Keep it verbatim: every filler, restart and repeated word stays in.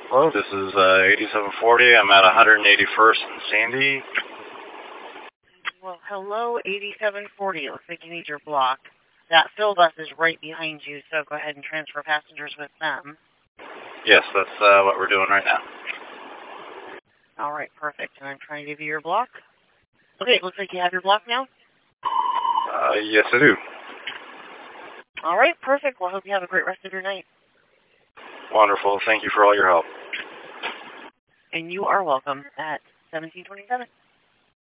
Hello, this is uh, eighty-seven forty. I'm at one eighty-first and Sandy. Well, hello, eighty-seven forty. It looks like you need your block. That fill bus is right behind you, so go ahead and transfer passengers with them. Yes, that's uh, what we're doing right now. All right, perfect. And I'm trying to give you your block. Okay, it looks like you have your block now. Uh, yes, I do. All right, perfect. Well, I hope you have a great rest of your night. Wonderful. Thank you for all your help. And you are welcome at seventeen twenty-seven.